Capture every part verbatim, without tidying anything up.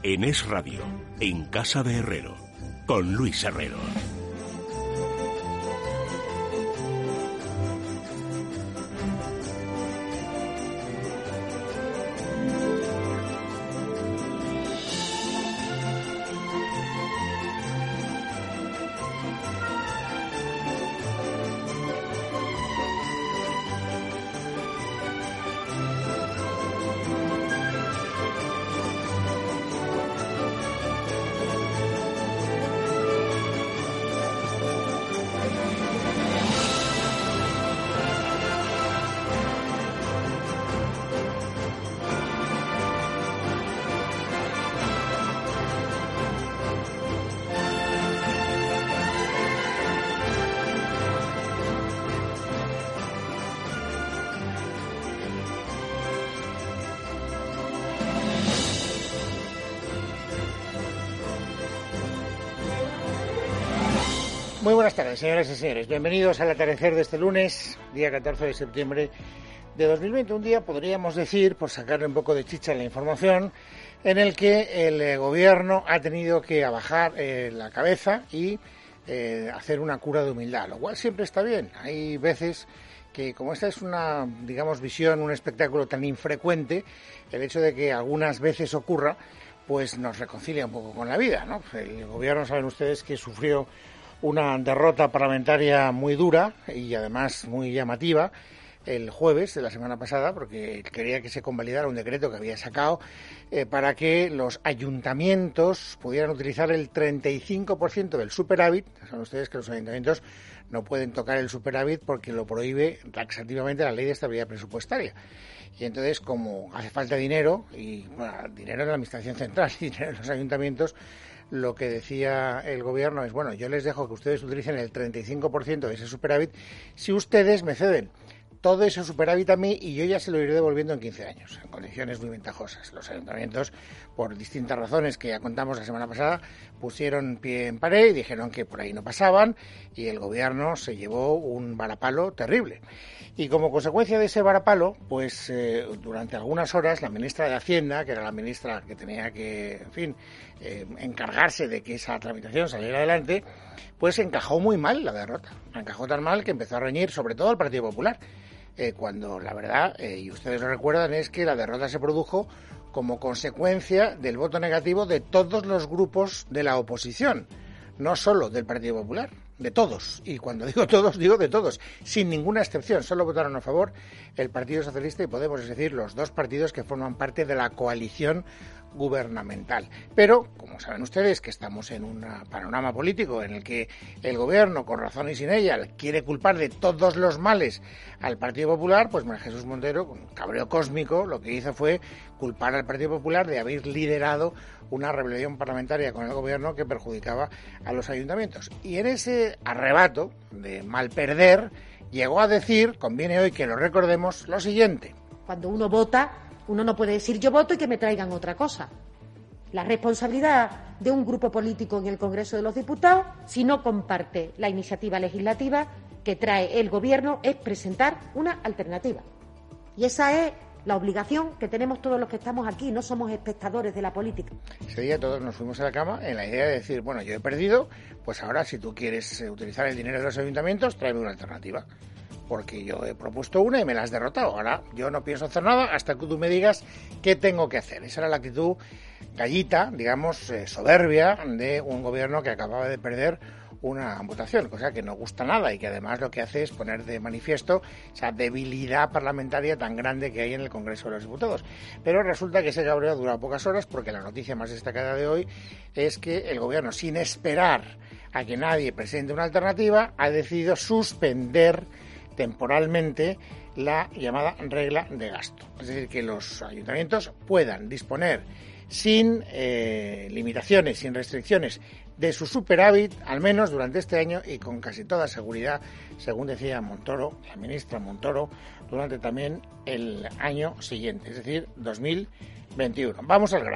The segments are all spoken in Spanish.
en Es Radio, en Casa de Herrero, con Luis Herrero. Muy buenas tardes, señoras y señores. Bienvenidos al atardecer de este lunes, día catorce de septiembre de dos mil veinte. Un día, podríamos decir, por sacarle un poco de chicha a la información, en el que el eh, gobierno ha tenido que abajar eh, la cabeza y eh, hacer una cura de humildad, lo cual siempre está bien. Hay veces que, como esta es una, digamos, visión, un espectáculo tan infrecuente, el hecho de que algunas veces ocurra, pues nos reconcilia un poco con la vida, ¿no? El gobierno, saben ustedes, que sufrió una derrota parlamentaria muy dura y además muy llamativa el jueves de la semana pasada, porque quería que se convalidara un decreto que había sacado eh, para que los ayuntamientos pudieran utilizar el treinta y cinco por ciento del superávit. Saben ustedes que los ayuntamientos no pueden tocar el superávit porque lo prohíbe taxativamente la ley de estabilidad presupuestaria. Y entonces, como hace falta dinero, y bueno, dinero en la administración central y dinero en los ayuntamientos, lo que decía el gobierno es, bueno, yo les dejo que ustedes utilicen el treinta y cinco por ciento de ese superávit si ustedes me ceden todo ese superávit a mí y yo ya se lo iré devolviendo en quince años, en condiciones muy ventajosas. Los ayuntamientos, por distintas razones que ya contamos la semana pasada, pusieron pie en pared y dijeron que por ahí no pasaban, y el gobierno se llevó un varapalo terrible. Y como consecuencia de ese varapalo, pues eh, durante algunas horas la ministra de Hacienda, que era la ministra que tenía que, en fin, eh, encargarse de que esa tramitación saliera adelante, pues encajó muy mal la derrota. Encajó tan mal que empezó a reñir sobre todo al Partido Popular. Eh, cuando la verdad, eh, y ustedes lo recuerdan, es que la derrota se produjo como consecuencia del voto negativo de todos los grupos de la oposición, no solo del Partido Popular, de todos. Y cuando digo todos, digo de todos, sin ninguna excepción. Solo votaron a favor el Partido Socialista y Podemos, es decir, los dos partidos que forman parte de la coalición gubernamental. Pero, como saben ustedes, que estamos en un panorama político en el que el gobierno, con razón y sin ella, quiere culpar de todos los males al Partido Popular, pues María Jesús Montero, con cabreo cósmico, lo que hizo fue culpar al Partido Popular de haber liderado una rebelión parlamentaria con el gobierno que perjudicaba a los ayuntamientos. Y en ese arrebato de mal perder, llegó a decir, conviene hoy que lo recordemos, lo siguiente. Cuando uno vota, uno no puede decir yo voto y que me traigan otra cosa. La responsabilidad de un grupo político en el Congreso de los Diputados, si no comparte la iniciativa legislativa que trae el Gobierno, es presentar una alternativa. Y esa es la obligación que tenemos todos los que estamos aquí, no somos espectadores de la política. Ese día todos nos fuimos a la cama en la idea de decir, bueno, yo he perdido, pues ahora si tú quieres utilizar el dinero de los ayuntamientos, tráeme una alternativa. Porque yo he propuesto una y me la has derrotado. Ahora yo no pienso hacer nada hasta que tú me digas qué tengo que hacer. Esa era la actitud gallita, digamos, eh, soberbia de un gobierno que acababa de perder una votación, cosa que no gusta nada y que además lo que hace es poner de manifiesto esa debilidad parlamentaria tan grande que hay en el Congreso de los Diputados. Pero resulta que ese cabreo ha durado pocas horas, porque la noticia más destacada de hoy es que el gobierno, sin esperar a que nadie presente una alternativa, ha decidido suspender temporalmente la llamada regla de gasto. Es decir, que los ayuntamientos puedan disponer sin eh, limitaciones, sin restricciones de su superávit, al menos durante este año y con casi toda seguridad, según decía Montoro, la ministra Montoro, durante también el año siguiente, es decir, dos mil veintiuno. Vamos al grano.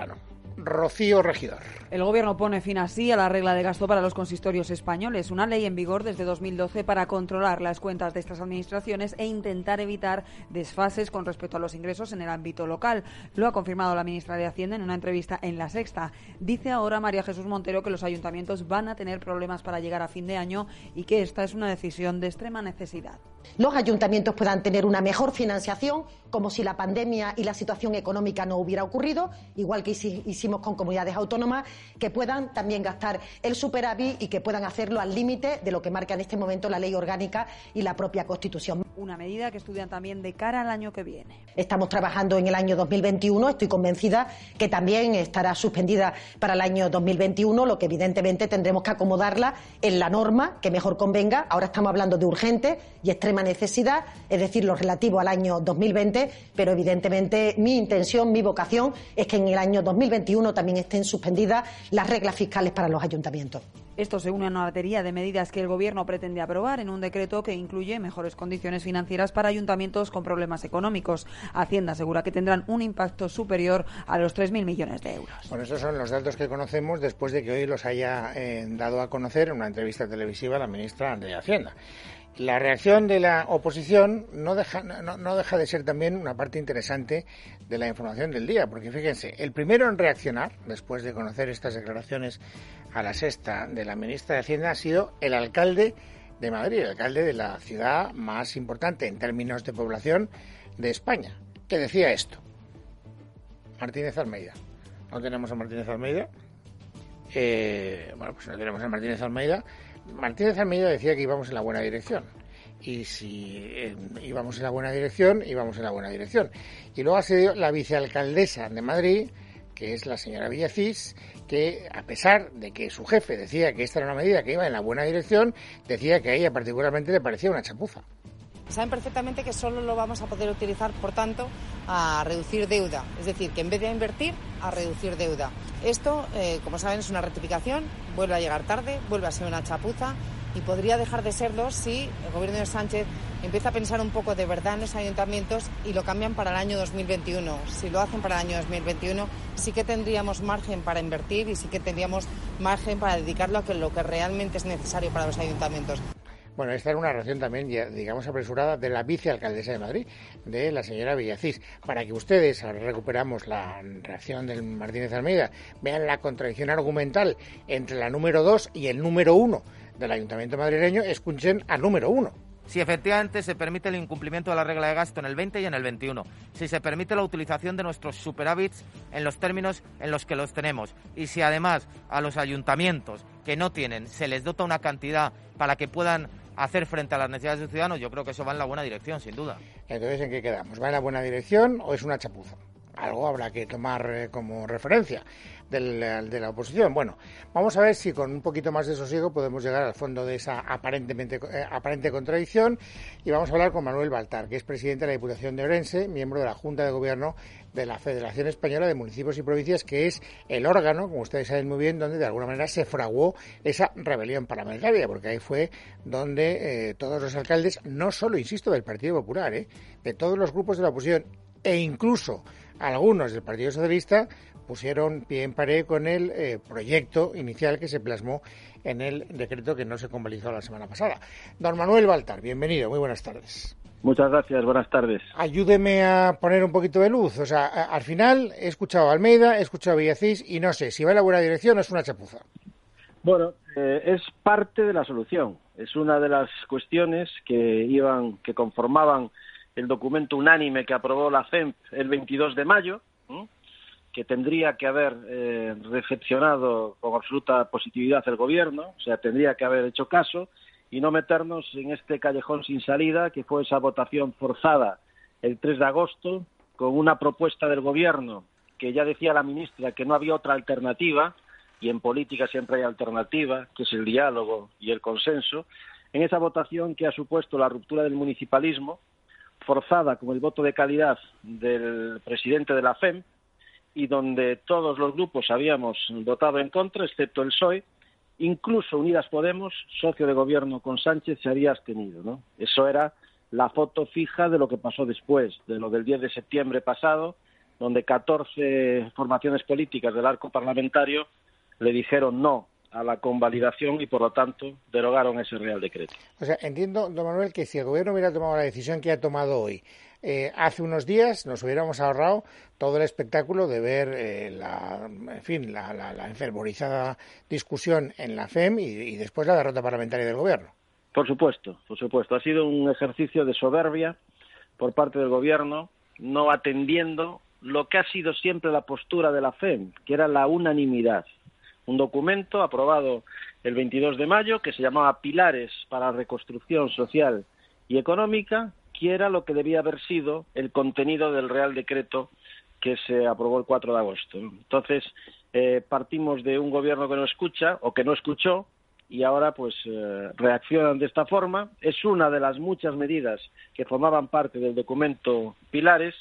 Rocío Regidor. El Gobierno pone fin así a la regla de gasto para los consistorios españoles, una ley en vigor desde dos mil doce para controlar las cuentas de estas administraciones e intentar evitar desfases con respecto a los ingresos en el ámbito local. Lo ha confirmado la ministra de Hacienda en una entrevista en La Sexta. Dice ahora María Jesús Montero que los ayuntamientos van a tener problemas para llegar a fin de año y que esta es una decisión de extrema necesidad. Los ayuntamientos puedan tener una mejor financiación, como si la pandemia y la situación económica no hubiera ocurrido, igual que hicimos con comunidades autónomas, que puedan también gastar el superávit y que puedan hacerlo al límite de lo que marca en este momento la ley orgánica y la propia Constitución. Una medida que estudian también de cara al año que viene. Estamos trabajando en el año dos mil veintiuno, estoy convencida que también estará suspendida para el año dos mil veintiuno, lo que evidentemente tendremos que acomodarla en la norma que mejor convenga. Ahora estamos hablando de urgente y extrema necesidad, es decir, lo relativo al año dos mil veinte, pero evidentemente mi intención, mi vocación es que en el año dos mil veintiuno también estén suspendidas las reglas fiscales para los ayuntamientos. Esto se une a una batería de medidas que el Gobierno pretende aprobar en un decreto que incluye mejores condiciones financieras para ayuntamientos con problemas económicos. Hacienda asegura que tendrán un impacto superior a los tres mil millones de euros. Bueno, estos son los datos que conocemos después de que hoy los haya eh, dado a conocer en una entrevista televisiva la ministra de Hacienda. La reacción de la oposición no deja, no, no deja de ser también una parte interesante de la información del día, porque fíjense, el primero en reaccionar, después de conocer estas declaraciones a La Sexta de la ministra de Hacienda, ha sido el alcalde de Madrid, el alcalde de la ciudad más importante en términos de población de España, que decía esto. Martínez Almeida. ¿No tenemos a Martínez Almeida? Eh, bueno, pues no tenemos a Martínez Almeida. Martínez Almeida decía que íbamos en la buena dirección. Y si eh, íbamos en la buena dirección, íbamos en la buena dirección. Y luego ha sido la vicealcaldesa de Madrid, que es la señora Villacís, que a pesar de que su jefe decía que esta era una medida que iba en la buena dirección, decía que a ella particularmente le parecía una chapuza. Saben perfectamente que solo lo vamos a poder utilizar, por tanto, a reducir deuda. Es decir, que en vez de invertir, a reducir deuda. Esto, eh, como saben, es una rectificación, vuelve a llegar tarde, vuelve a ser una chapuza y podría dejar de serlo si el gobierno de Sánchez empieza a pensar un poco de verdad en los ayuntamientos y lo cambian para el año dos mil veintiuno. Si lo hacen para el año dos mil veintiuno, sí que tendríamos margen para invertir y sí que tendríamos margen para dedicarlo a lo que realmente es necesario para los ayuntamientos. Bueno, esta era una reacción también, digamos, apresurada de la vicealcaldesa de Madrid, de la señora Villacís. Para que ustedes, ahora recuperamos la reacción del Martínez Almeida, vean la contradicción argumental entre la número dos y el número uno del Ayuntamiento madrileño, escuchen al número uno. Si efectivamente se permite el incumplimiento de la regla de gasto en el veinte y en el veintiuno, si se permite la utilización de nuestros superávits en los términos en los que los tenemos, y si además a los ayuntamientos que no tienen se les dota una cantidad para que puedan hacer frente a las necesidades de los ciudadanos, yo creo que eso va en la buena dirección, sin duda. Entonces, ¿en qué quedamos? ¿Va en la buena dirección o es una chapuza? Algo habrá que tomar eh, como referencia del, de la oposición. Bueno, vamos a ver si con un poquito más de sosiego podemos llegar al fondo de esa aparentemente eh, aparente contradicción, y vamos a hablar con Manuel Baltar, que es presidente de la Diputación de Orense, miembro de la Junta de Gobierno de la Federación Española de Municipios y Provincias, que es el órgano, como ustedes saben muy bien, donde de alguna manera se fraguó esa rebelión parlamentaria, porque ahí fue donde eh, todos los alcaldes, no solo, insisto, del Partido Popular, eh, de todos los grupos de la oposición e incluso algunos del Partido Socialista, pusieron pie en pared con el eh, proyecto inicial que se plasmó en el decreto que no se convalidó la semana pasada. Don Manuel Baltar, bienvenido, muy buenas tardes. Muchas gracias, buenas tardes. Ayúdeme a poner un poquito de luz. O sea, a, al final he escuchado a Almeida, he escuchado a Villacís y no sé si va en la buena dirección o es una chapuza. Bueno, eh, es parte de la solución. Es una de las cuestiones que iban, que conformaban el documento unánime que aprobó la C E M P el veintidós de mayo, ¿eh? que tendría que haber eh, recepcionado con absoluta positividad el Gobierno, o sea, tendría que haber hecho caso y no meternos en este callejón sin salida que fue esa votación forzada el tres de agosto con una propuesta del Gobierno que ya decía la ministra que no había otra alternativa, y en política siempre hay alternativa, que es el diálogo y el consenso, en esa votación que ha supuesto la ruptura del municipalismo, forzada con el voto de calidad del presidente de la C E M P, y donde todos los grupos habíamos votado en contra, excepto el P S O E, incluso Unidas Podemos, socio de gobierno con Sánchez, se había abstenido, ¿no? Eso era la foto fija de lo que pasó después, de lo del diez de septiembre pasado, donde catorce formaciones políticas del arco parlamentario le dijeron no a la convalidación y, por lo tanto, derogaron ese Real Decreto. O sea, entiendo, don Manuel, que si el Gobierno hubiera tomado la decisión que ha tomado hoy, eh, hace unos días nos hubiéramos ahorrado todo el espectáculo de ver eh, la, en fin, la, la, la enfervorizada discusión en la F E M y, y después la derrota parlamentaria del Gobierno. Por supuesto, por supuesto. Ha sido un ejercicio de soberbia por parte del Gobierno, no atendiendo lo que ha sido siempre la postura de la F E M, que era la unanimidad. Un documento aprobado el veintidós de mayo que se llamaba Pilares para la Reconstrucción Social y Económica, que era lo que debía haber sido el contenido del Real Decreto que se aprobó el cuatro de agosto. Entonces, eh, partimos de un gobierno que no escucha o que no escuchó y ahora pues eh, reaccionan de esta forma. Es una de las muchas medidas que formaban parte del documento Pilares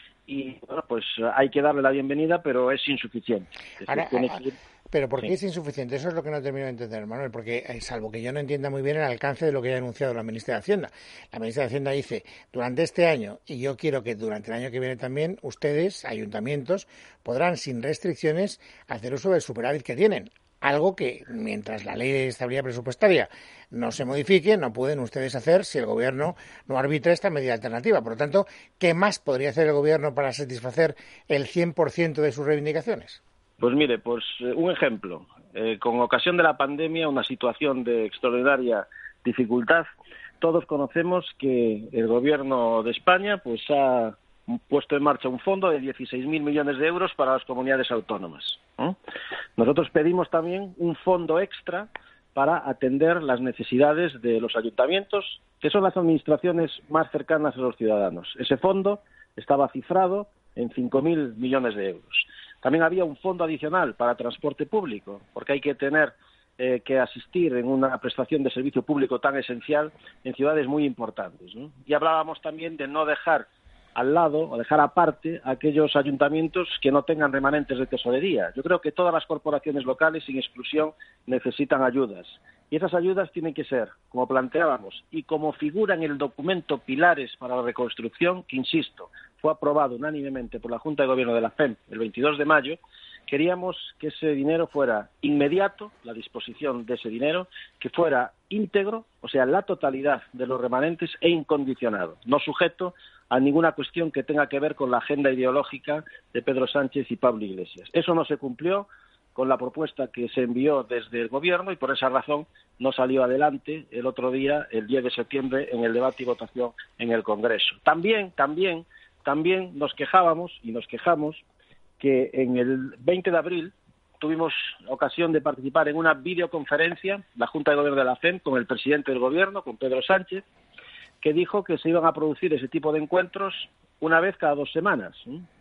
y bueno, pues hay que darle la bienvenida, pero es insuficiente. Es ahora, tiene que ir... Pero ¿por qué sí. es insuficiente? Eso es lo que no termino de entender, Manuel, porque eh, salvo que yo no entienda muy bien el alcance de lo que ha anunciado la ministra de Hacienda. La ministra de Hacienda dice, durante este año, y yo quiero que durante el año que viene también, ustedes, ayuntamientos, podrán sin restricciones hacer uso del superávit que tienen. Algo que, mientras la ley de estabilidad presupuestaria no se modifique, no pueden ustedes hacer si el Gobierno no arbitra esta medida alternativa. Por lo tanto, ¿qué más podría hacer el Gobierno para satisfacer el cien por ciento de sus reivindicaciones? Pues mire, pues un ejemplo. Eh, con ocasión de la pandemia, una situación de extraordinaria dificultad, todos conocemos que el Gobierno de España pues ha puesto en marcha un fondo de dieciséis mil millones de euros para las comunidades autónomas. ¿eh? Nosotros pedimos también un fondo extra para atender las necesidades de los ayuntamientos, que son las administraciones más cercanas a los ciudadanos. Ese fondo estaba cifrado en cinco mil millones de euros. También había un fondo adicional para transporte público, porque hay que tener eh, que asistir en una prestación de servicio público tan esencial en ciudades muy importantes, ¿no? Y hablábamos también de no dejar al lado o dejar aparte a aquellos ayuntamientos que no tengan remanentes de tesorería. Yo creo que todas las corporaciones locales, sin exclusión, necesitan ayudas. Y esas ayudas tienen que ser, como planteábamos, y como figura en el documento Pilares para la Reconstrucción, que, insisto, fue aprobado unánimemente por la Junta de Gobierno de la F E M el veintidós de mayo, queríamos que ese dinero fuera inmediato, la disposición de ese dinero, que fuera íntegro, o sea, la totalidad de los remanentes e incondicionado, no sujeto a ninguna cuestión que tenga que ver con la agenda ideológica de Pedro Sánchez y Pablo Iglesias. Eso no se cumplió con la propuesta que se envió desde el Gobierno y por esa razón no salió adelante el otro día, el diez de septiembre, en el debate y votación en el Congreso. También, también, también nos quejábamos y nos quejamos que en el veinte de abril tuvimos ocasión de participar en una videoconferencia, la Junta de Gobierno de la F E M, con el presidente del Gobierno, con Pedro Sánchez, que dijo que se iban a producir ese tipo de encuentros una vez cada dos semanas.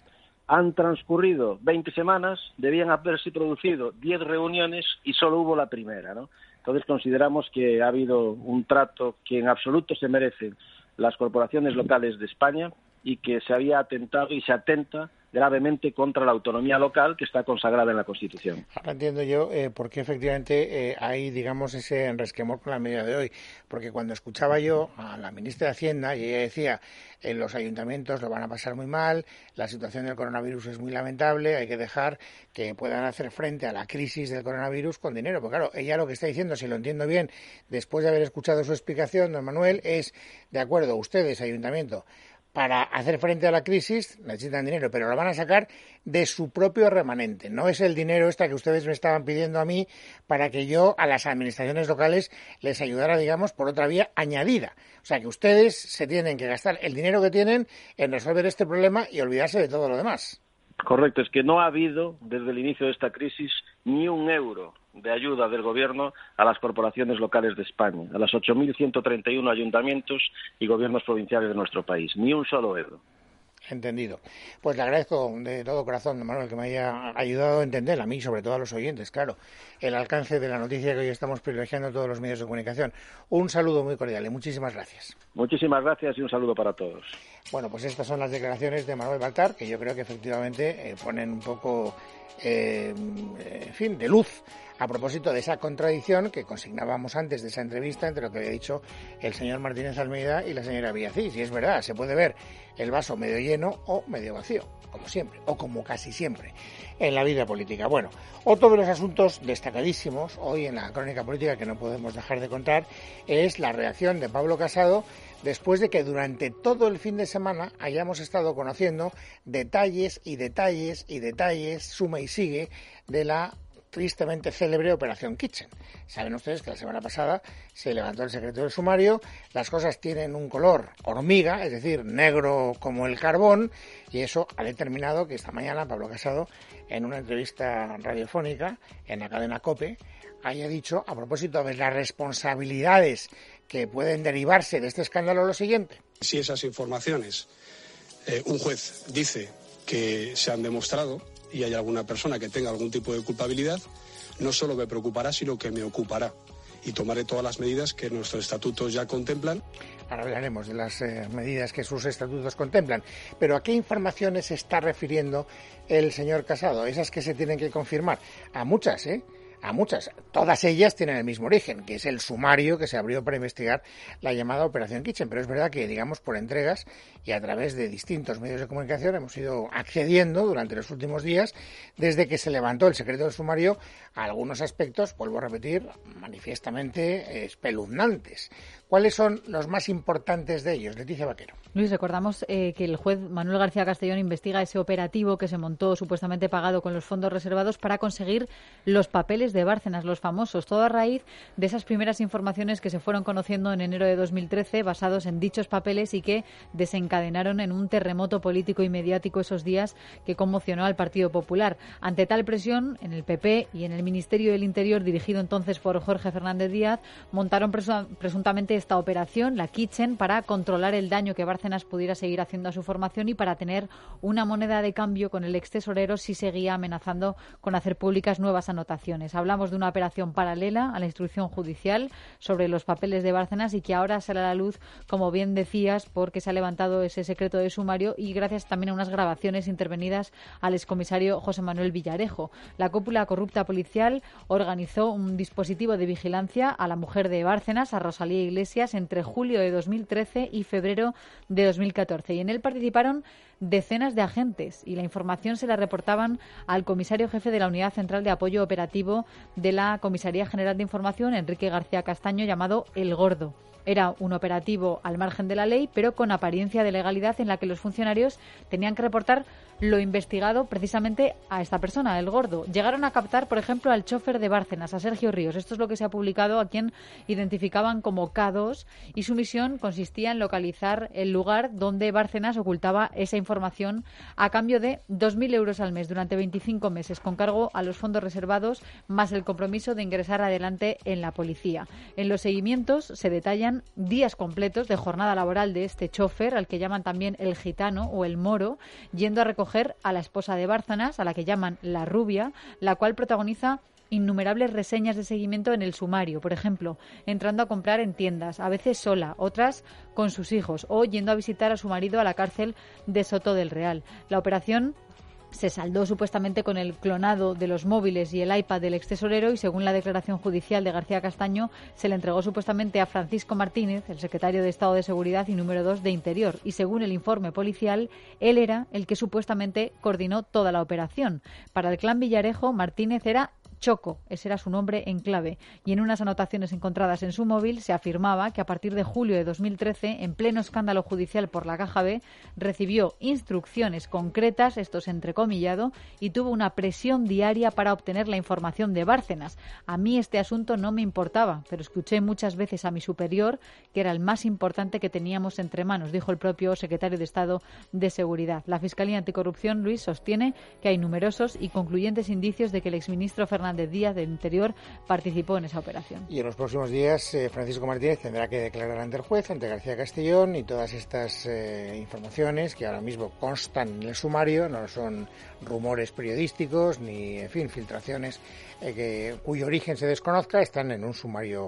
Han transcurrido veinte semanas, debían haberse producido diez reuniones y solo hubo la primera, ¿no? Entonces consideramos que ha habido un trato que en absoluto se merecen las corporaciones locales de España y que se había atentado y se atenta gravemente contra la autonomía local que está consagrada en la Constitución. Ahora entiendo yo eh, por qué efectivamente eh, hay, digamos, ese resquemor con la medida de hoy, porque cuando escuchaba yo a la ministra de Hacienda y ella decía eh, los ayuntamientos lo van a pasar muy mal, la situación del coronavirus es muy lamentable, hay que dejar que puedan hacer frente a la crisis del coronavirus con dinero, porque claro, ella lo que está diciendo, si lo entiendo bien, después de haber escuchado su explicación, don Manuel, es, de acuerdo, ustedes, ayuntamiento, para hacer frente a la crisis necesitan dinero, pero lo van a sacar de su propio remanente. No es el dinero extra que ustedes me estaban pidiendo a mí para que yo a las administraciones locales les ayudara, digamos, por otra vía añadida. O sea, que ustedes se tienen que gastar el dinero que tienen en resolver este problema y olvidarse de todo lo demás. Correcto, es que no ha habido desde el inicio de esta crisis ni un euro de ayuda del Gobierno a las corporaciones locales de España, a los ocho mil ciento treinta y uno ayuntamientos y gobiernos provinciales de nuestro país. Ni un solo euro. Entendido. Pues le agradezco de todo corazón, don Manuel, que me haya ayudado a entender, a mí y sobre todo a los oyentes, claro, el alcance de la noticia que hoy estamos privilegiando todos los medios de comunicación. Un saludo muy cordial y muchísimas gracias. Muchísimas gracias y un saludo para todos. Bueno, pues estas son las declaraciones de Manuel Baltar, que yo creo que efectivamente eh, ponen un poco, eh, en fin, de luz a propósito de esa contradicción que consignábamos antes de esa entrevista entre lo que había dicho el señor Martínez Almeida y la señora Villacís. Y es verdad, se puede ver el vaso medio lleno o medio vacío, como siempre, o como casi siempre en la vida política. Bueno, otro de los asuntos destacadísimos hoy en la crónica política que no podemos dejar de contar es la reacción de Pablo Casado después de que durante todo el fin de semana hayamos estado conociendo detalles y detalles y detalles, suma y sigue, de la tristemente célebre Operación Kitchen. Saben ustedes que la semana pasada se levantó el secreto del sumario, las cosas tienen un color hormiga, es decir, negro como el carbón, y eso ha determinado que esta mañana Pablo Casado, en una entrevista radiofónica en la cadena COPE, haya dicho, a propósito de las responsabilidades que pueden derivarse de este escándalo, lo siguiente. Si esas informaciones eh, un juez dice que se han demostrado y hay alguna persona que tenga algún tipo de culpabilidad, no solo me preocupará, sino que me ocupará. Y tomaré todas las medidas que nuestros estatutos ya contemplan. Ahora hablaremos de las eh, medidas que sus estatutos contemplan. Pero ¿a qué informaciones se está refiriendo el señor Casado? Esas que se tienen que confirmar. A muchas, ¿eh? A muchas. Todas ellas tienen el mismo origen, que es el sumario que se abrió para investigar la llamada Operación Kitchen. Pero es verdad que, digamos, por entregas y a través de distintos medios de comunicación hemos ido accediendo durante los últimos días, desde que se levantó el secreto del sumario, a algunos aspectos, vuelvo a repetir, manifiestamente espeluznantes. ¿Cuáles son los más importantes de ellos? Leticia Vaquero. Luis, recordamos eh, que el juez Manuel García Castellón investiga ese operativo que se montó supuestamente pagado con los fondos reservados para conseguir los papeles de Bárcenas, los famosos, todo a raíz de esas primeras informaciones que se fueron conociendo en enero de dos mil trece basados en dichos papeles y que desencadenaron en un terremoto político y mediático esos días que conmocionó al Partido Popular. Ante tal presión, en el P P y en el Ministerio del Interior, dirigido entonces por Jorge Fernández Díaz, montaron presu- presuntamente esta operación, la Kitchen, para controlar el daño que Bárcenas pudiera seguir haciendo a su formación y para tener una moneda de cambio con el extesorero si seguía amenazando con hacer públicas nuevas anotaciones. Hablamos de una operación paralela a la instrucción judicial sobre los papeles de Bárcenas y que ahora sale a la luz, como bien decías, porque se ha levantado ese secreto de sumario y gracias también a unas grabaciones intervenidas al excomisario José Manuel Villarejo. La cúpula corrupta policial organizó un dispositivo de vigilancia a la mujer de Bárcenas, a Rosalía Iglesias, entre julio de dos mil trece y febrero de dos mil catorce. Y en él participaron decenas de agentes y la información se la reportaban al comisario jefe de la Unidad Central de Apoyo Operativo de la Comisaría General de Información, Enrique García Castaño, llamado El Gordo. Era un operativo al margen de la ley, pero con apariencia de legalidad, en la que los funcionarios tenían que reportar lo investigado precisamente a esta persona, el Gordo. Llegaron a captar, por ejemplo, al chofer de Bárcenas, a Sergio Ríos. Esto es lo que se ha publicado, a quien identificaban como K dos, y su misión consistía en localizar el lugar donde Bárcenas ocultaba esa información a cambio de dos mil euros al mes durante veinticinco meses, con cargo a los fondos reservados, más el compromiso de ingresar adelante en la policía. En los seguimientos se detallan días completos de jornada laboral de este chofer, al que llaman también el gitano o el moro, yendo a recoger a la esposa de Bárcenas, a la que llaman la rubia, la cual protagoniza innumerables reseñas de seguimiento en el sumario, por ejemplo, entrando a comprar en tiendas, a veces sola, otras con sus hijos, o yendo a visitar a su marido a la cárcel de Soto del Real. La operación se saldó supuestamente con el clonado de los móviles y el iPad del extesorero y, según la declaración judicial de García Castaño, se le entregó supuestamente a Francisco Martínez, el secretario de Estado de Seguridad y número dos de Interior. Y según el informe policial, él era el que supuestamente coordinó toda la operación. Para el clan Villarejo, Martínez era Choco, ese era su nombre en clave, y en unas anotaciones encontradas en su móvil se afirmaba que a partir de julio de dos mil trece, en pleno escándalo judicial por la Caja B, recibió instrucciones concretas, esto es entrecomillado, y tuvo una presión diaria para obtener la información de Bárcenas. A mí este asunto no me importaba, pero escuché muchas veces a mi superior que era el más importante que teníamos entre manos, dijo el propio secretario de Estado de Seguridad. La Fiscalía Anticorrupción, Luis, sostiene que hay numerosos y concluyentes indicios de que el exministro Fernández Díaz del Interior participó en esa operación. Y en los próximos días eh, Francisco Martínez tendrá que declarar ante el juez, ante García Castellón, y todas estas eh, informaciones que ahora mismo constan en el sumario no son rumores periodísticos ni, en fin, filtraciones eh, que, cuyo origen se desconozca, están en un sumario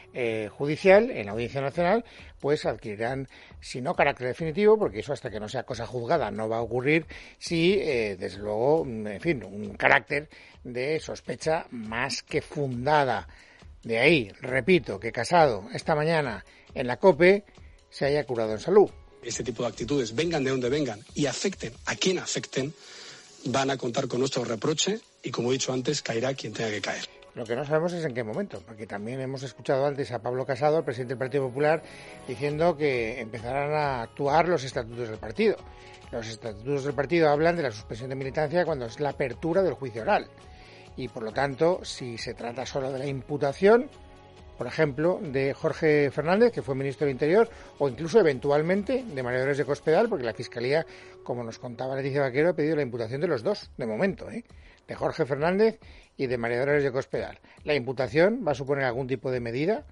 eh, judicial, en la Audiencia Nacional, pues adquirirán, si no carácter definitivo, porque eso hasta que no sea cosa juzgada no va a ocurrir, sí, eh, desde luego, en fin, un carácter de sospecha más que fundada. De ahí, repito, que Casado esta mañana en la COPE se haya curado en salud. Este tipo de actitudes, vengan de donde vengan y afecten a quien afecten, van a contar con nuestro reproche y, como he dicho antes, caerá quien tenga que caer. Lo que no sabemos es en qué momento, porque también hemos escuchado antes a Pablo Casado, el presidente del Partido Popular, diciendo que empezarán a actuar los estatutos del partido. Los estatutos del partido hablan de la suspensión de militancia cuando es la apertura del juicio oral. Y, por lo tanto, si se trata solo de la imputación, por ejemplo, de Jorge Fernández, que fue ministro del Interior, o incluso, eventualmente, de María Dolores de Cospedal, porque la Fiscalía, como nos contaba Leticia Vaquero, ha pedido la imputación de los dos, de momento, ¿eh? de Jorge Fernández y de María Dolores de Cospedal. La imputación va a suponer algún tipo de medida.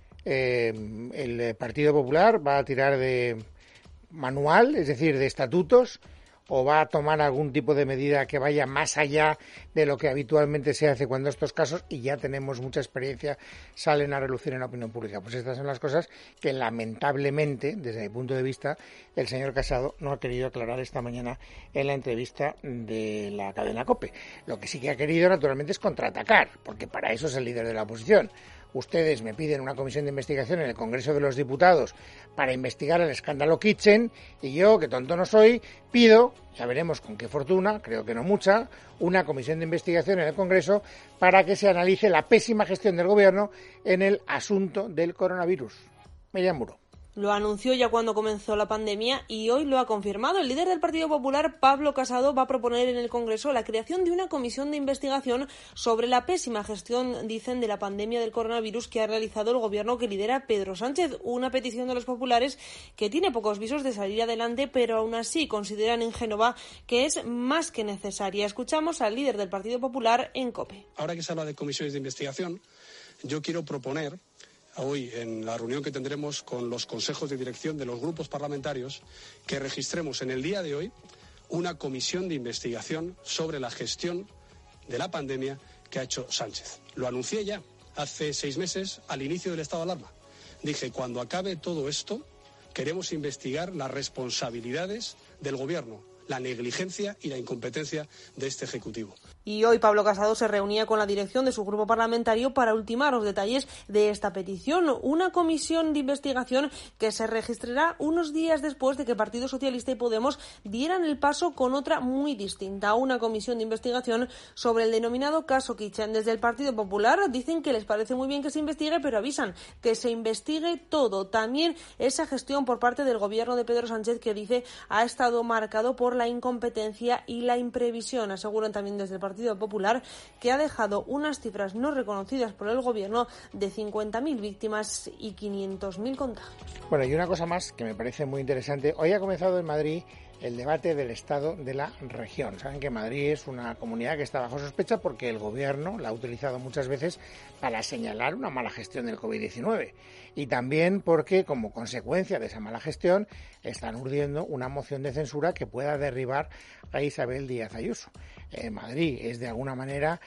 Eh, el Partido Popular va a tirar de manual, es decir, de estatutos, o va a tomar algún tipo de medida que vaya más allá de lo que habitualmente se hace cuando estos casos, y ya tenemos mucha experiencia, salen a relucir en la opinión pública. Pues estas son las cosas que, lamentablemente, desde mi punto de vista, el señor Casado no ha querido aclarar esta mañana en la entrevista de la cadena COPE. Lo que sí que ha querido, naturalmente, es contraatacar, porque para eso es el líder de la oposición. Ustedes me piden una comisión de investigación en el Congreso de los Diputados para investigar el escándalo Kitchen, y yo, que tonto no soy, pido, ya veremos con qué fortuna, creo que no mucha, una comisión de investigación en el Congreso para que se analice la pésima gestión del Gobierno en el asunto del coronavirus. Miriam Muro. Lo anunció ya cuando comenzó la pandemia y hoy lo ha confirmado. El líder del Partido Popular, Pablo Casado, va a proponer en el Congreso la creación de una comisión de investigación sobre la pésima gestión, dicen, de la pandemia del coronavirus que ha realizado el gobierno que lidera Pedro Sánchez. Una petición de los populares que tiene pocos visos de salir adelante, pero aún así consideran en Génova que es más que necesaria. Escuchamos al líder del Partido Popular en COPE. Ahora que se habla de comisiones de investigación, yo quiero proponer hoy, en la reunión que tendremos con los consejos de dirección de los grupos parlamentarios, que registremos en el día de hoy una comisión de investigación sobre la gestión de la pandemia que ha hecho Sánchez. Lo anuncié ya hace seis meses, al inicio del estado de alarma. Dije, cuando acabe todo esto, queremos investigar las responsabilidades del Gobierno, la negligencia y la incompetencia de este Ejecutivo. Y hoy Pablo Casado se reunía con la dirección de su grupo parlamentario para ultimar los detalles de esta petición. Una comisión de investigación que se registrará unos días después de que Partido Socialista y Podemos dieran el paso con otra muy distinta. Una comisión de investigación sobre el denominado caso Kitchen. Desde el Partido Popular dicen que les parece muy bien que se investigue, pero avisan que se investigue todo. También esa gestión por parte del gobierno de Pedro Sánchez, que dice ha estado marcado por la incompetencia y la imprevisión. Aseguran también desde el Partido Popular que ha dejado unas cifras no reconocidas por el Gobierno de cincuenta mil víctimas y quinientos mil contagios. Bueno, y una cosa más que me parece muy interesante. Hoy ha comenzado en Madrid el debate del estado de la región. Saben que Madrid es una comunidad que está bajo sospecha porque el Gobierno la ha utilizado muchas veces para señalar una mala gestión del covid diecinueve. Y también porque, como consecuencia de esa mala gestión, están urdiendo una moción de censura que pueda derribar a Isabel Díaz Ayuso. Eh, Madrid es, de alguna manera,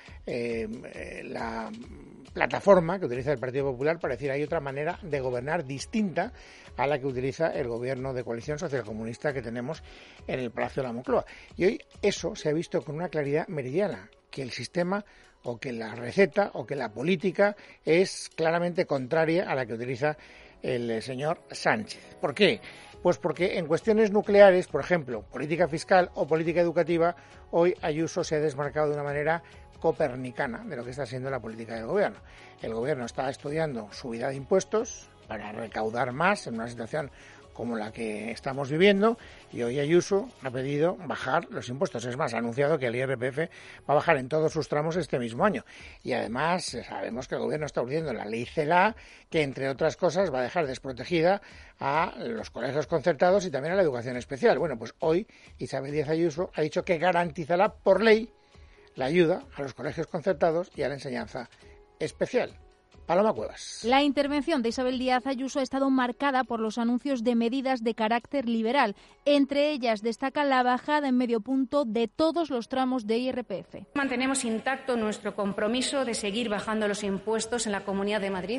eh, la plataforma que utiliza el Partido Popular para decir hay otra manera de gobernar distinta a la que utiliza el gobierno de coalición socialcomunista que tenemos en el Palacio de la Moncloa. Y hoy eso se ha visto con una claridad meridiana, que el sistema o que la receta o que la política es claramente contraria a la que utiliza el señor Sánchez. ¿Por qué? Pues porque en cuestiones nucleares, por ejemplo, política fiscal o política educativa, hoy Ayuso se ha desmarcado de una manera copernicana de lo que está siendo la política del gobierno. El gobierno está estudiando subida de impuestos para recaudar más en una situación como la que estamos viviendo, y hoy Ayuso ha pedido bajar los impuestos. Es más, ha anunciado que el I R P F va a bajar en todos sus tramos este mismo año. Y además sabemos que el gobierno está urdiendo la ley CELA, que entre otras cosas va a dejar desprotegida a los colegios concertados y también a la educación especial. Bueno, pues hoy Isabel Díaz Ayuso ha dicho que garantizará por ley la ayuda a los colegios concertados y a la enseñanza especial. Paloma Cuevas. La intervención de Isabel Díaz Ayuso ha estado marcada por los anuncios de medidas de carácter liberal. Entre ellas destaca la bajada en medio punto de todos los tramos de I R P F. Mantenemos intacto nuestro compromiso de seguir bajando los impuestos en la Comunidad de Madrid,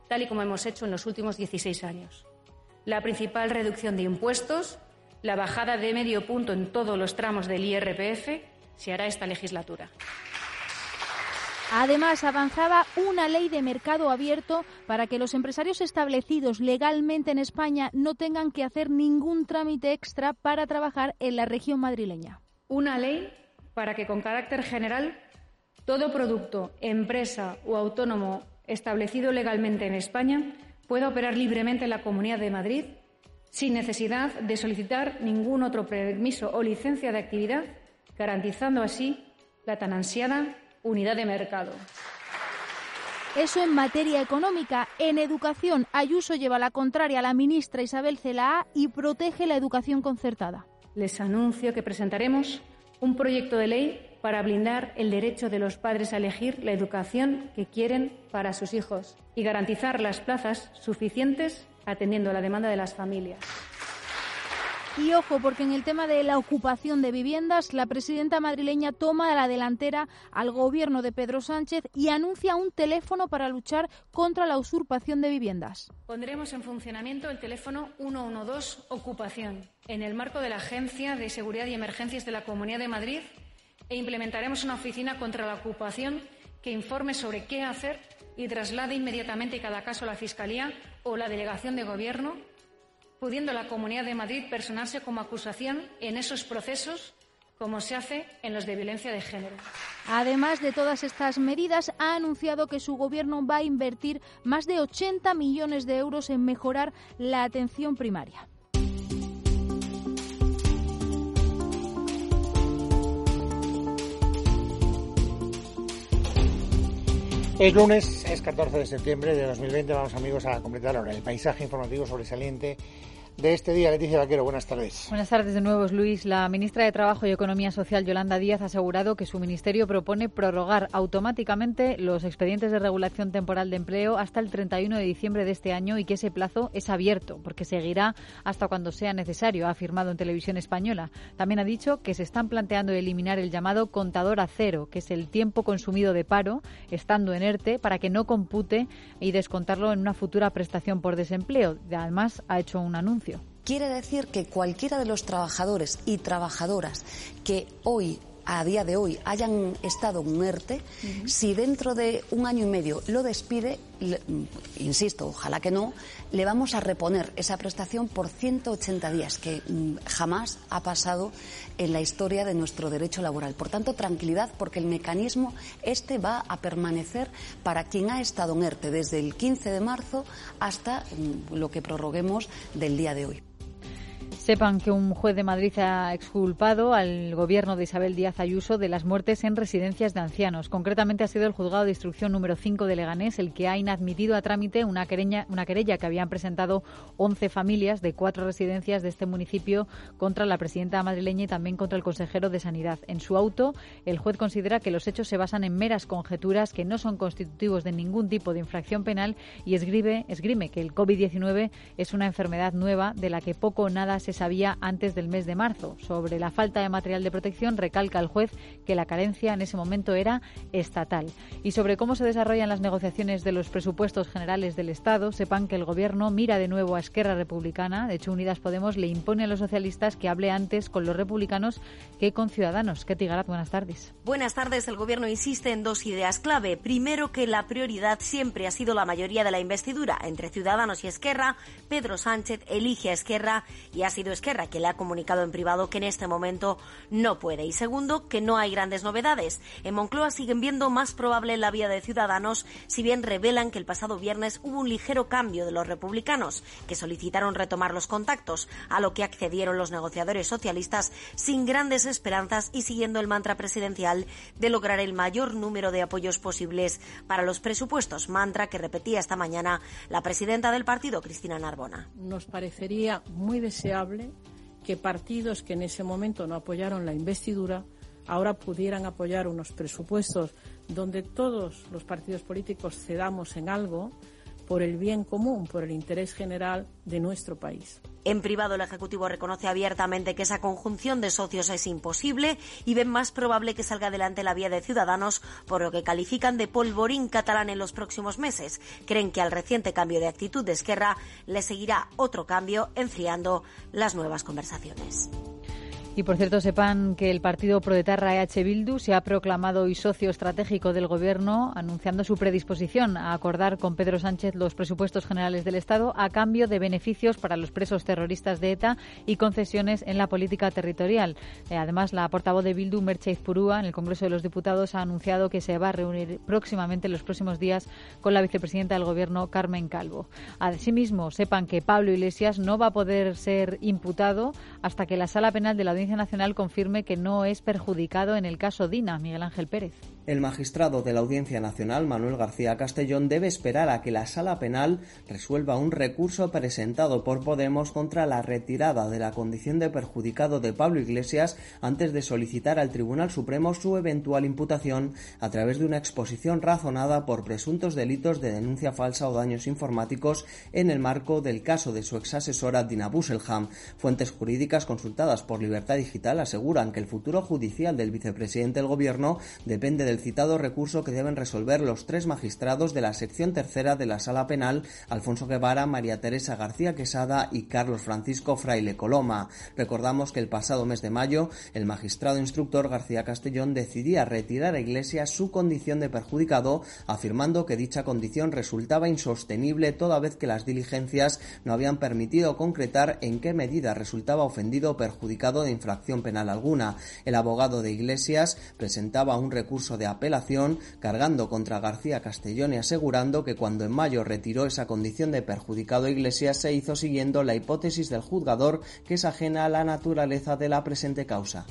tal y como hemos hecho en los últimos dieciséis años. La principal reducción de impuestos, la bajada de medio punto en todos los tramos del I R P F, se hará esta legislatura. Además, avanzaba una ley de mercado abierto para que los empresarios establecidos legalmente en España no tengan que hacer ningún trámite extra para trabajar en la región madrileña. Una ley para que, con carácter general, todo producto, empresa o autónomo establecido legalmente en España pueda operar libremente en la Comunidad de Madrid sin necesidad de solicitar ningún otro permiso o licencia de actividad, garantizando así la tan ansiada unidad de mercado. Eso en materia económica. En educación, Ayuso lleva la contraria a la ministra Isabel Celaá y protege la educación concertada. Les anuncio que presentaremos un proyecto de ley para blindar el derecho de los padres a elegir la educación que quieren para sus hijos y garantizar las plazas suficientes atendiendo a la demanda de las familias. Y ojo, porque en el tema de la ocupación de viviendas, la presidenta madrileña toma la delantera al gobierno de Pedro Sánchez y anuncia un teléfono para luchar contra la usurpación de viviendas. Pondremos en funcionamiento el teléfono ciento doce Ocupación en el marco de la Agencia de Seguridad y Emergencias de la Comunidad de Madrid e implementaremos una oficina contra la ocupación que informe sobre qué hacer y traslade inmediatamente cada caso a la Fiscalía o la Delegación de Gobierno, pudiendo la Comunidad de Madrid personarse como acusación en esos procesos, como se hace en los de violencia de género. Además de todas estas medidas, ha anunciado que su gobierno va a invertir más de ochenta millones de euros en mejorar la atención primaria. Es lunes, es catorce de septiembre de dos mil veinte. Vamos, amigos, a completar ahora el paisaje informativo sobresaliente de este día. Leticia Vaquero, buenas tardes. Buenas tardes de nuevo, Luis. La ministra de Trabajo y Economía Social, Yolanda Díaz, ha asegurado que su ministerio propone prorrogar automáticamente los expedientes de regulación temporal de empleo hasta el treinta y uno de diciembre de este año y que ese plazo es abierto porque seguirá hasta cuando sea necesario, ha afirmado en Televisión Española. También ha dicho que se están planteando eliminar el llamado contador a cero, que es el tiempo consumido de paro, estando en ERTE, para que no compute y descontarlo en una futura prestación por desempleo. Además, ha hecho un anuncio. Quiere decir que cualquiera de los trabajadores y trabajadoras que hoy, a día de hoy, hayan estado en un ERTE, uh-huh. si dentro de un año y medio lo despide, le, insisto, ojalá que no, le vamos a reponer esa prestación por ciento ochenta días, que mm, jamás ha pasado en la historia de nuestro derecho laboral. Por tanto, tranquilidad, porque el mecanismo este va a permanecer para quien ha estado en ERTE desde el quince de marzo hasta mm, lo que prorroguemos del día de hoy. Sepan que un juez de Madrid ha exculpado al gobierno de Isabel Díaz Ayuso de las muertes en residencias de ancianos. Concretamente ha sido el juzgado de instrucción número cinco de Leganés el que ha inadmitido a trámite una querella, una querella que habían presentado once familias de cuatro residencias de este municipio contra la presidenta madrileña y también contra el consejero de Sanidad. En su auto, el juez considera que los hechos se basan en meras conjeturas que no son constitutivos de ningún tipo de infracción penal y esgrime, esgrime que el COVID diecinueve es una enfermedad nueva de la que poco o nada se sabía antes del mes de marzo. Sobre la falta de material de protección, recalca el juez que la carencia en ese momento era estatal. Y sobre cómo se desarrollan las negociaciones de los presupuestos generales del Estado, sepan que el Gobierno mira de nuevo a Esquerra Republicana. De hecho, Unidas Podemos le impone a los socialistas que hable antes con los republicanos que con Ciudadanos. Ketty Garat, buenas tardes. Buenas tardes. El Gobierno insiste en dos ideas clave. Primero, que la prioridad siempre ha sido la mayoría de la investidura. Entre Ciudadanos y Esquerra, Pedro Sánchez elige a Esquerra y ha sido Esquerra que le ha comunicado en privado que en este momento no puede. Y segundo, que no hay grandes novedades. En Moncloa siguen viendo más probable la vía de Ciudadanos, si bien revelan que el pasado viernes hubo un ligero cambio de los republicanos, que solicitaron retomar los contactos, a lo que accedieron los negociadores socialistas sin grandes esperanzas y siguiendo el mantra presidencial de lograr el mayor número de apoyos posibles para los presupuestos, mantra que repetía esta mañana la presidenta del partido, Cristina Narbona. Nos parecería muy deseable que partidos que en ese momento no apoyaron la investidura ahora pudieran apoyar unos presupuestos donde todos los partidos políticos cedamos en algo, por el bien común, por el interés general de nuestro país. En privado, el Ejecutivo reconoce abiertamente que esa conjunción de socios es imposible y ven más probable que salga adelante la vía de Ciudadanos, por lo que califican de polvorín catalán en los próximos meses. Creen que al reciente cambio de actitud de Esquerra le seguirá otro cambio, enfriando las nuevas conversaciones. Y por cierto, sepan que el partido proetarra E H Bildu se ha proclamado hoy socio estratégico del Gobierno, anunciando su predisposición a acordar con Pedro Sánchez los presupuestos generales del Estado a cambio de beneficios para los presos terroristas de ETA y concesiones en la política territorial. Eh, además, la portavoz de Bildu, Merche Izpurúa, en el Congreso de los Diputados ha anunciado que se va a reunir próximamente en los próximos días con la vicepresidenta del Gobierno, Carmen Calvo. Asimismo, sepan que Pablo Iglesias no va a poder ser imputado hasta que la Sala Penal de la Audiencia Nacional confirme que no es perjudicado en el caso Dina. Miguel Ángel Pérez. El magistrado de la Audiencia Nacional, Manuel García Castellón, debe esperar a que la Sala Penal resuelva un recurso presentado por Podemos contra la retirada de la condición de perjudicado de Pablo Iglesias antes de solicitar al Tribunal Supremo su eventual imputación a través de una exposición razonada por presuntos delitos de denuncia falsa o daños informáticos en el marco del caso de su exasesora Dina Busselham. Fuentes jurídicas consultadas por Libertad Digital aseguran que el futuro judicial del vicepresidente del Gobierno depende del citado recurso que deben resolver los tres magistrados de la sección tercera de la Sala Penal, Alfonso Guevara, María Teresa García Quesada y Carlos Francisco Fraile Coloma. Recordamos que el pasado mes de mayo, el magistrado instructor García Castellón decidía retirar a Iglesias su condición de perjudicado, afirmando que dicha condición resultaba insostenible toda vez que las diligencias no habían permitido concretar en qué medida resultaba ofendido o perjudicado de infracción penal alguna. El abogado de Iglesias presentaba un recurso de apelación cargando contra García Castellón y asegurando que cuando en mayo retiró esa condición de perjudicado a Iglesias se hizo siguiendo la hipótesis del juzgador, que es ajena a la naturaleza de la presente causa.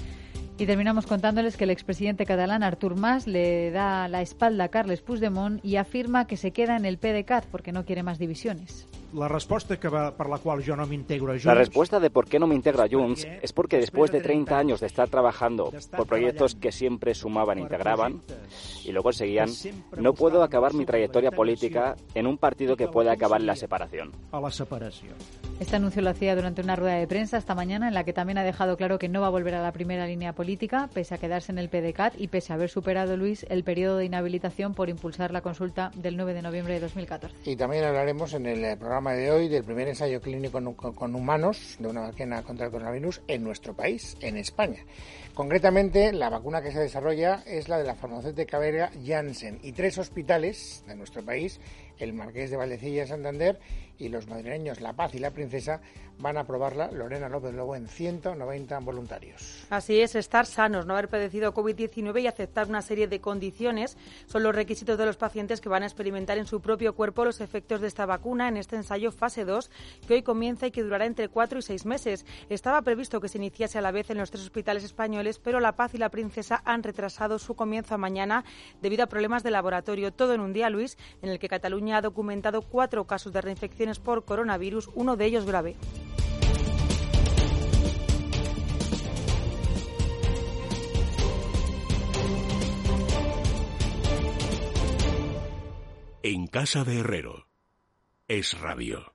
Y terminamos contándoles que el expresidente catalán Artur Mas le da la espalda a Carles Puigdemont y afirma que se queda en el PDeCAT porque no quiere más divisiones. La respuesta que va, per la qual jo no m'integro a Junts... La respuesta de por qué no me integro a Junts es porque después de treinta años de estar trabajando por proyectos que siempre sumaban e integraban y lo conseguían, no puedo acabar mi trayectoria política en un partido que pueda acabar en la separación. A la separació. Este anuncio lo hacía durante una rueda de prensa esta mañana en la que también ha dejado claro que no va a volver a la primera línea política, pese a quedarse en el PDeCAT y pese a haber superado, Luis, el periodo de inhabilitación por impulsar la consulta del nueve de noviembre de dos mil catorce. Y también hablaremos en el programa de hoy del primer ensayo clínico con, con humanos de una vacuna contra el coronavirus en nuestro país, en España. Concretamente, la vacuna que se desarrolla es la de la farmacéutica belga Janssen, y tres hospitales de nuestro país, el Marqués de Valdecilla en Santander y los madrileños La Paz y La Princesa, van a probarla, Lorena López Lobo, en ciento noventa voluntarios. Así es, estar sanos, no haber padecido covid diecinueve y aceptar una serie de condiciones son los requisitos de los pacientes que van a experimentar en su propio cuerpo los efectos de esta vacuna en este ensayo fase dos, que hoy comienza y que durará entre cuatro y seis meses. Estaba previsto que se iniciase a la vez en los tres hospitales españoles, pero La Paz y La Princesa han retrasado su comienzo a mañana debido a problemas de laboratorio. Todo en un día, Luis, en el que Cataluña ha documentado cuatro casos de reinfecciones por coronavirus, uno de ellos grave. En casa de Herrero, Es Radio.